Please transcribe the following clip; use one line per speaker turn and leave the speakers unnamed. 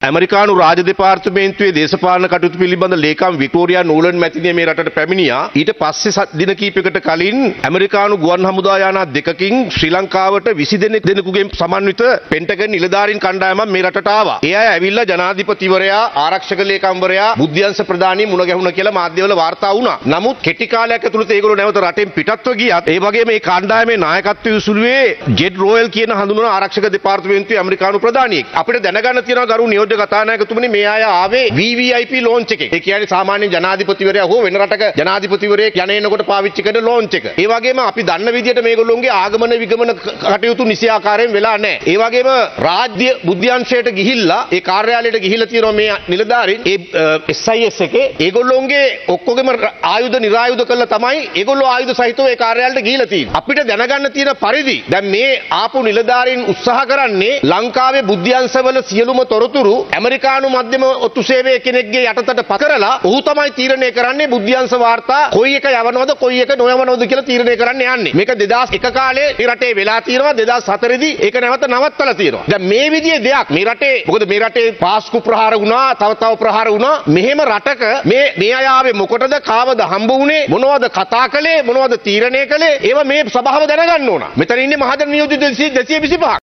ඇමරිකානු රාජ දෙපාර්තමේන්තුවේ දේශපාලන කටයුතු පිළිබඳ ලේකම් වික්ටෝරියා නූලන් මැතිණිය මේ රටට පැමිණියා. ඊට පස්සේ දින කිහිපයකට කලින් ඇමරිකානු ගුවන් හමුදා යානා දෙකකින් ශ්‍රී ලංකාවට 20 දෙනෙකුගෙන් සමන්විත පෙන්ටගන් නිලධාරීන් කණ්ඩායමක් මේ රටට ආවා. ඒ අය ඇවිල්ලා ජනාධිපතිවරයා, ආරක්ෂක ලේකම්වරයා, බුද්ධ්‍යංශ ප්‍රධානී මුණ ගැහුණා කියලා මාධ්‍යවල වාර්තා වුණා. නමුත් කෙටි කාලයක් ඇතුළත ඒගොල්ලෝ නැවත රටෙන් පිටත්ව ගියත් ඒ වගේම මේ කණ්ඩායමේ නායකත්වය උසුලුවේ ජෙඩ් රොයල් කියන හඳුන්වන ආරක්ෂක දෙපාර්තමේන්තුවේ ඇමරිකානු ප්‍රධානියෙක්. අපිට දැනගන්න තියෙනවා ගරු නියෝජ්‍ය කතානායකතුමනි මේ අය ආවේ VVIP ලෝන්ච් එකේ. ඒ කියන්නේ සාමාන්‍ය ජනාධිපතිවරයා හෝ වෙන රටක ජනාධිපතිවරයෙක් යන එනකොට පාවිච්චි කරන ලෝන්ච් එක. ඒ වගේම අපි දන්න විදිහට මේගොල්ලෝගේ ආගමන විගමන කටයුතු නිසි ආකාරයෙන් වෙලා නැහැ. ඒ වගේම රාජ්‍ය බුද්ධ්‍යංශයට ගිහිල්ලා ඒ කාර්යාලයට ගිහිල්ලා තියෙනවා මේ නිලධාරීන් ඒ SIS එකේ ඒගොල්ලෝගේ ඔක්කොගෙම ආයුධ නිරායුධ කරලා තමයි ඒගොල්ලෝ ආයුධ සහිතව ඒ කාර්යාලයට ගිහිල්ලා තියෙන්නේ. අපිට දැනගන්න තියෙන පරිදි දැන් මේ ආපු නිලධාරීන් උත්සාහ කරන්නේ ලංකාවේ බුද්ධ්‍යංශවල සියලුම තොරතුරු ඇමරිකානු මධ්‍යම ඔත්තු සේවයේ කෙනෙක්ගේ යටතට පත් කරලා ඔහු තමයි තීරණය කරන්නේ බුද්ධ්‍යංශ වාර්තා කොයි එක යවනවද කොයි එක නොයවනවද කියලා තීරණය කරන්න යන්නේ. මේක 2001 කාලේ මේ රටේ වෙලා තියෙනවා. 2004 දී ඒක නැවත නවත්තලා තියෙනවා. දැන් මේ විදිහේ දෙයක් මේ රටේ මොකද මේ රටේ පාස්කු ප්‍රහාර වුණා, තව ප්‍රහාර වුණා. මෙහෙම රටක මේ අය ආවේ මොකටද? කාවද හම්බ වුණේ? මොනවද කතා කළේ? මොනවද තීරණය කළේ? ඒවා මේ සභාව දැනගන්න ඕන. මෙතන ඉන්නේ මහජන නියෝජිත 225ක්.